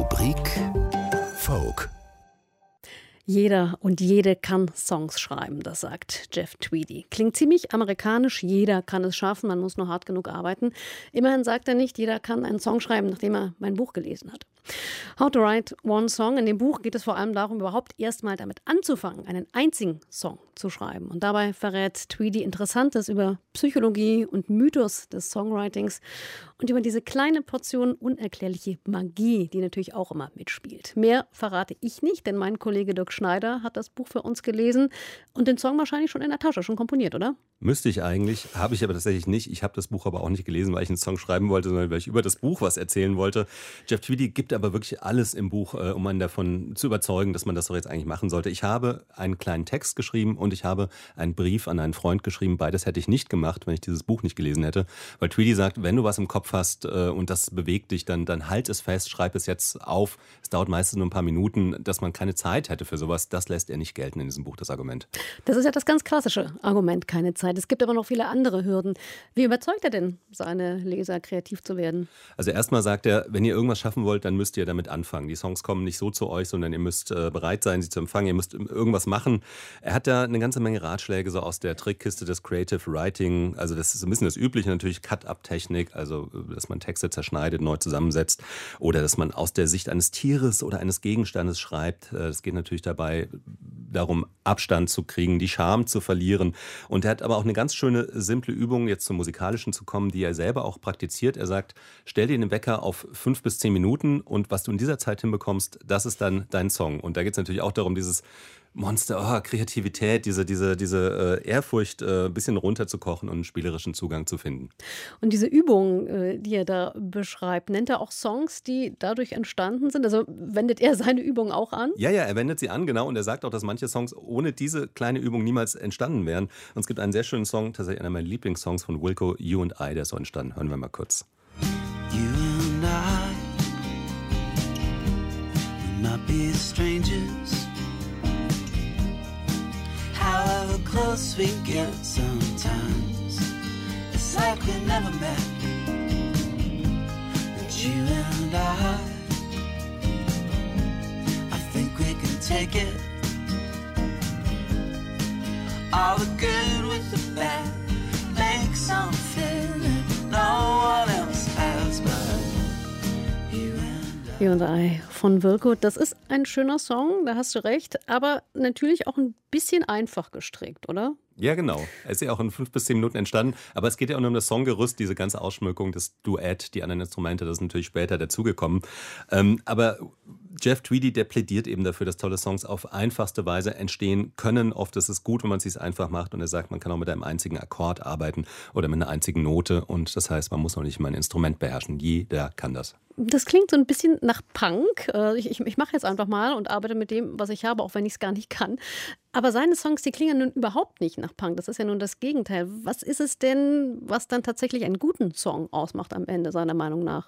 Rubrik Folk. Jeder und jede kann Songs schreiben, das sagt Jeff Tweedy. Klingt ziemlich amerikanisch, jeder kann es schaffen, man muss nur hart genug arbeiten. Immerhin sagt er nicht, jeder kann einen Song schreiben, nachdem er mein Buch gelesen hat. How to Write One Song. In dem Buch geht es vor allem darum, überhaupt erstmal damit anzufangen, einen einzigen Song zu schreiben. Und dabei verrät Tweedy Interessantes über Psychologie und Mythos des Songwritings und über diese kleine Portion unerklärliche Magie, die natürlich auch immer mitspielt. Mehr verrate ich nicht, denn mein Kollege Dirk Schneider hat das Buch für uns gelesen und den Song wahrscheinlich schon in der Tasche, schon komponiert, oder? Müsste ich eigentlich, habe ich aber tatsächlich nicht. Ich habe das Buch aber auch nicht gelesen, weil ich einen Song schreiben wollte, sondern weil ich über das Buch was erzählen wollte. Jeff Tweedy gibt aber wirklich alles im Buch, um einen davon zu überzeugen, dass man das doch jetzt eigentlich machen sollte. Ich habe einen kleinen Text geschrieben und ich habe einen Brief an einen Freund geschrieben. Beides hätte ich nicht gemacht, wenn ich dieses Buch nicht gelesen hätte. Weil Tweedy sagt, wenn du was im Kopf hast und das bewegt dich, dann halt es fest, schreib es jetzt auf. Es dauert meistens nur ein paar Minuten, dass man keine Zeit hätte für sowas. Das lässt er nicht gelten in diesem Buch, das Argument. Das ist ja das ganz klassische Argument, keine Zeit. Es gibt aber noch viele andere Hürden. Wie überzeugt er denn seine Leser, kreativ zu werden? Also erstmal sagt er, wenn ihr irgendwas schaffen wollt, dann müsst ihr damit anfangen. Die Songs kommen nicht so zu euch, sondern ihr müsst bereit sein, sie zu empfangen. Ihr müsst irgendwas machen. Er hat da eine ganze Menge Ratschläge so aus der Trickkiste des Creative Writing. Also das ist ein bisschen das Übliche, natürlich Cut-Up-Technik, also dass man Texte zerschneidet, neu zusammensetzt oder dass man aus der Sicht eines Tieres oder eines Gegenstandes schreibt. Es geht natürlich dabei darum, Abstand zu kriegen, die Scham zu verlieren. Und er hat aber auch eine ganz schöne, simple Übung, jetzt zum Musikalischen zu kommen, die er selber auch praktiziert. Er sagt, stell dir den Wecker auf 5 bis 10 Minuten und was du in dieser Zeit hinbekommst, das ist dann dein Song. Und da geht es natürlich auch darum, dieses Monster, Kreativität, diese Ehrfurcht ein bisschen runterzukochen und einen spielerischen Zugang zu finden. Und diese Übung, die er da beschreibt, nennt er auch Songs, die dadurch entstanden sind? Also wendet er seine Übung auch an? Ja, er wendet sie an, genau. Und er sagt auch, dass manche Songs ohne diese kleine Übung niemals entstanden wären. Und es gibt einen sehr schönen Song, tatsächlich einer meiner Lieblingssongs von Wilco, You and I, der ist so entstanden. Hören wir mal kurz. You and I will not be strangers. However close we get sometimes, it's like we never met. But you and I think we can take it. All the good with the bad, make something that no one else has but you and I. You and I von Wilco. Das ist ein schöner Song, da hast du recht, aber natürlich auch ein bisschen einfach gestrickt, oder? Ja, genau. Er ist ja auch in 5 bis 10 Minuten entstanden. Aber es geht ja auch nur um das Songgerüst, diese ganze Ausschmückung, das Duett, die anderen Instrumente, das ist natürlich später dazugekommen. Aber Jeff Tweedy, der plädiert eben dafür, dass tolle Songs auf einfachste Weise entstehen können. Oft ist es gut, wenn man es sich einfach macht. Und er sagt, man kann auch mit einem einzigen Akkord arbeiten oder mit einer einzigen Note. Und das heißt, man muss noch nicht mal ein Instrument beherrschen. Jeder kann das. Das klingt so ein bisschen nach Punk. Ich mache jetzt einfach mal und arbeite mit dem, was ich habe, auch wenn ich es gar nicht kann. Aber seine Songs, die klingen nun überhaupt nicht nach Punk. Das ist ja nun das Gegenteil. Was ist es denn, was dann tatsächlich einen guten Song ausmacht am Ende, seiner Meinung nach?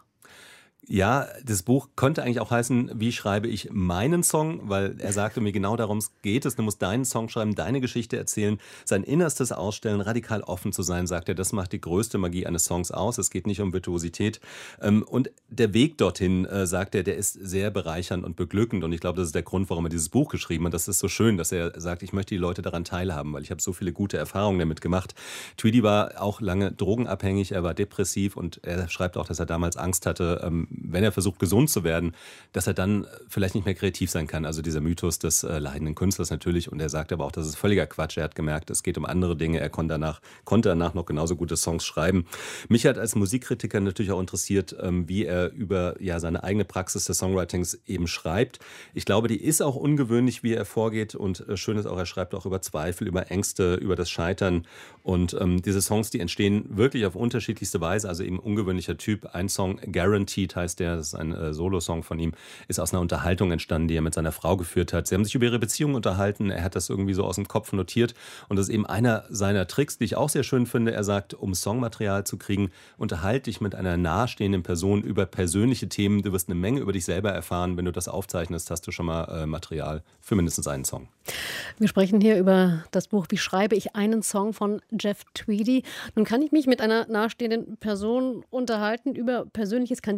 Ja, das Buch könnte eigentlich auch heißen, wie schreibe ich meinen Song, weil er sagte mir, genau darum geht es. Du musst deinen Song schreiben, deine Geschichte erzählen, sein Innerstes ausstellen, radikal offen zu sein, sagt er. Das macht die größte Magie eines Songs aus. Es geht nicht um Virtuosität. Und der Weg dorthin, sagt er, der ist sehr bereichernd und beglückend. Und ich glaube, das ist der Grund, warum er dieses Buch geschrieben hat. Das ist so schön, dass er sagt, ich möchte die Leute daran teilhaben, weil ich habe so viele gute Erfahrungen damit gemacht. Tweedy war auch lange drogenabhängig, er war depressiv und er schreibt auch, dass er damals Angst hatte, wenn er versucht, gesund zu werden, dass er dann vielleicht nicht mehr kreativ sein kann. Also dieser Mythos des leidenden Künstlers natürlich. Und er sagt aber auch, das ist völliger Quatsch. Er hat gemerkt, es geht um andere Dinge. Er konnte danach noch genauso gute Songs schreiben. Mich hat als Musikkritiker natürlich auch interessiert, wie er über seine eigene Praxis des Songwritings eben schreibt. Ich glaube, die ist auch ungewöhnlich, wie er vorgeht. Und schön ist auch, er schreibt auch über Zweifel, über Ängste, über das Scheitern. Und diese Songs, die entstehen wirklich auf unterschiedlichste Weise. Also eben ungewöhnlicher Typ. Ein Song, Guaranteed heißt der, das ist ein Solo-Song von ihm, ist aus einer Unterhaltung entstanden, die er mit seiner Frau geführt hat. Sie haben sich über ihre Beziehung unterhalten, er hat das irgendwie so aus dem Kopf notiert und das ist eben einer seiner Tricks, die ich auch sehr schön finde. Er sagt, um Songmaterial zu kriegen, unterhalte dich mit einer nahestehenden Person über persönliche Themen. Du wirst eine Menge über dich selber erfahren. Wenn du das aufzeichnest, hast du schon mal Material für mindestens einen Song. Wir sprechen hier über das Buch Wie schreibe ich einen Song von Jeff Tweedy. Nun kann ich mich mit einer nahestehenden Person unterhalten über Persönliches. Kann diese Übung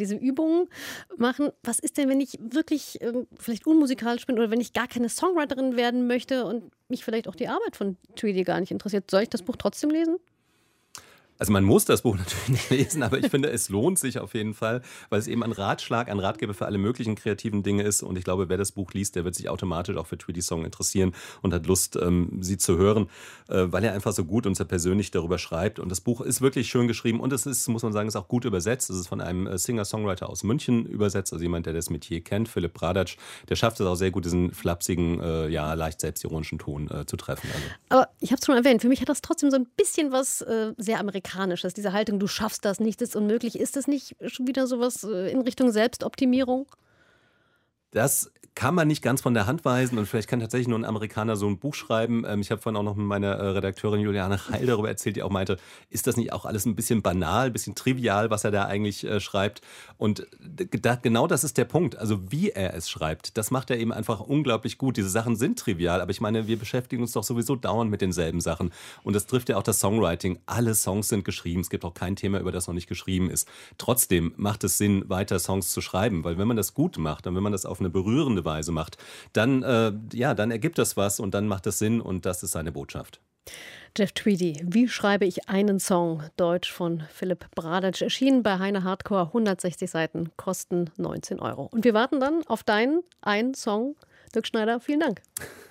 Sendung machen. Was ist denn, wenn ich wirklich vielleicht unmusikalisch bin oder wenn ich gar keine Songwriterin werden möchte und mich vielleicht auch die Arbeit von Tweedy gar nicht interessiert? Soll ich das Buch trotzdem lesen? Also man muss das Buch natürlich nicht lesen, aber ich finde, es lohnt sich auf jeden Fall, weil es eben ein Ratschlag, ein Ratgeber für alle möglichen kreativen Dinge ist. Und ich glaube, wer das Buch liest, der wird sich automatisch auch für Tweedys Song interessieren und hat Lust, sie zu hören, weil er einfach so gut und sehr persönlich darüber schreibt. Und das Buch ist wirklich schön geschrieben und es ist, muss man sagen, ist auch gut übersetzt. Es ist von einem Singer-Songwriter aus München übersetzt, also jemand, der das Metier kennt, Philipp Bradatsch. Der schafft es auch sehr gut, diesen flapsigen, leicht selbstironischen Ton zu treffen. Also. Aber ich habe es schon erwähnt, für mich hat das trotzdem so ein bisschen was sehr Amerikanisches. Diese Haltung, du schaffst das nicht, das ist unmöglich. Ist das nicht schon wieder sowas in Richtung Selbstoptimierung? Das kann man nicht ganz von der Hand weisen und vielleicht kann tatsächlich nur ein Amerikaner so ein Buch schreiben. Ich habe vorhin auch noch mit meiner Redakteurin Juliane Heil darüber erzählt, die auch meinte, ist das nicht auch alles ein bisschen banal, ein bisschen trivial, was er da eigentlich schreibt? Und genau das ist der Punkt. Also wie er es schreibt, das macht er eben einfach unglaublich gut. Diese Sachen sind trivial, aber ich meine, wir beschäftigen uns doch sowieso dauernd mit denselben Sachen. Und das trifft ja auch das Songwriting. Alle Songs sind geschrieben. Es gibt auch kein Thema, über das noch nicht geschrieben ist. Trotzdem macht es Sinn, weiter Songs zu schreiben, weil wenn man das gut macht und wenn man das auf eine berührende Weise macht, dann ergibt das was und dann macht es Sinn und das ist seine Botschaft. Jeff Tweedy, wie schreibe ich einen Song? Deutsch von Philipp Bradatsch, erschienen bei Heine Hardcore, 160 Seiten, kosten 19 €. Und wir warten dann auf deinen einen Song. Dirk Schneider, vielen Dank.